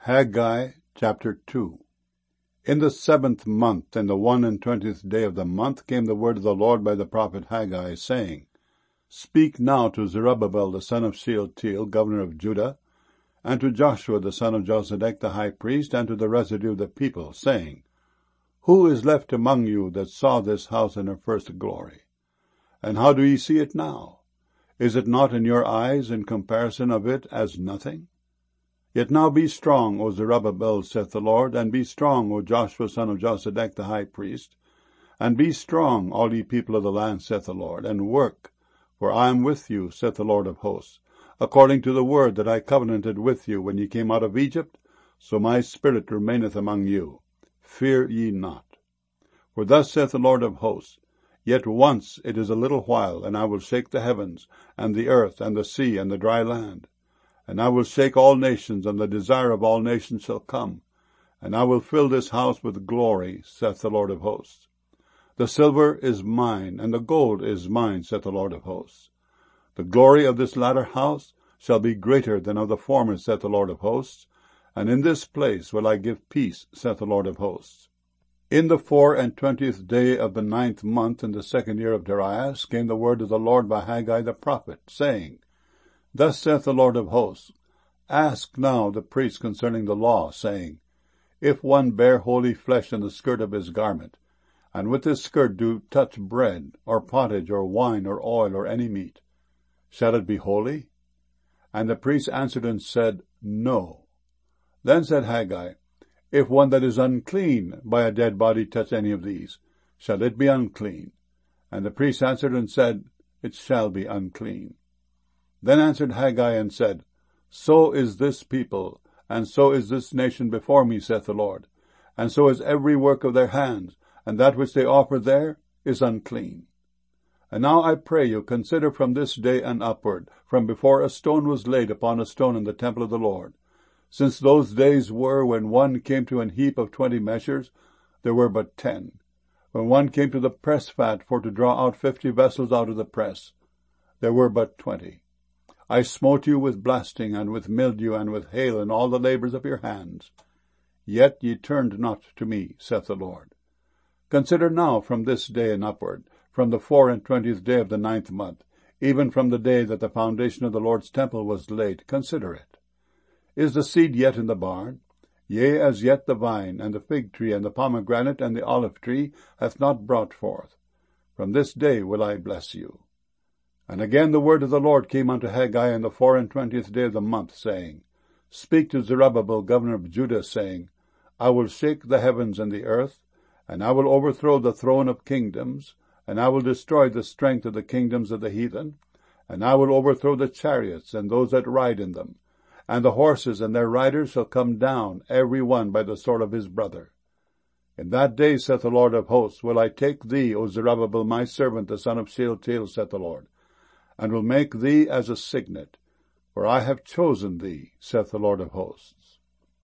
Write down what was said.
Haggai chapter 2. In the 7th month, in the 21st day of the month, came the word of the Lord by the prophet Haggai, saying, Speak now to Zerubbabel the son of Shealtiel, governor of Judah, and to Joshua the son of Josedech the high priest, and to the residue of the people, saying, Who is left among you that saw this house in her first glory? And how do ye see it now? Is it not in your eyes in comparison of it as nothing? Yet now be strong, O Zerubbabel, saith the Lord, and be strong, O Joshua son of Josedech the high priest, and be strong, all ye people of the land, saith the Lord, and work, for I am with you, saith the Lord of hosts, according to the word that I covenanted with you when ye came out of Egypt, so my spirit remaineth among you. Fear ye not. For thus saith the Lord of hosts, Yet once it is a little while, and I will shake the heavens, and the earth, and the sea, and the dry land. And I will shake all nations, and the desire of all nations shall come. And I will fill this house with glory, saith the Lord of hosts. The silver is mine, and the gold is mine, saith the Lord of hosts. The glory of this latter house shall be greater than of the former, saith the Lord of hosts. And in this place will I give peace, saith the Lord of hosts. In the 24th day of the 9th month, in the 2nd year of Darius, came the word of the Lord by Haggai the prophet, saying, Thus saith the Lord of hosts, Ask now the priests concerning the law, saying, If one bear holy flesh in the skirt of his garment, and with his skirt do touch bread, or pottage, or wine, or oil, or any meat, shall it be holy? And the priests answered and said, No. Then said Haggai, If one that is unclean by a dead body touch any of these, shall it be unclean? And the priests answered and said, It shall be unclean. Then answered Haggai and said, So is this people, and so is this nation before me, saith the Lord, and so is every work of their hands, and that which they offer there is unclean. And now I pray you, consider from this day and upward, from before a stone was laid upon a stone in the temple of the Lord. Since those days were when one came to an heap of 20 measures, there were but 10. When one came to the press fat for to draw out 50 vessels out of the press, there were but 20. I smote you with blasting, and with mildew, and with hail, in all the labors of your hands. Yet ye turned not to me, saith the Lord. Consider now from this day and upward, from the 24th day of the 9th month, even from the day that the foundation of the Lord's temple was laid, consider it. Is the seed yet in the barn? Yea, as yet the vine, and the fig tree, and the pomegranate, and the olive tree hath not brought forth. From this day will I bless you. And again the word of the Lord came unto Haggai in the 24th day of the month, saying, Speak to Zerubbabel, governor of Judah, saying, I will shake the heavens and the earth, and I will overthrow the throne of kingdoms, and I will destroy the strength of the kingdoms of the heathen, and I will overthrow the chariots and those that ride in them, and the horses and their riders shall come down, every one by the sword of his brother. In that day, saith the Lord of hosts, will I take thee, O Zerubbabel, my servant, the son of Shealtiel, saith the Lord, and will make thee as a signet, for I have chosen thee, saith the Lord of hosts.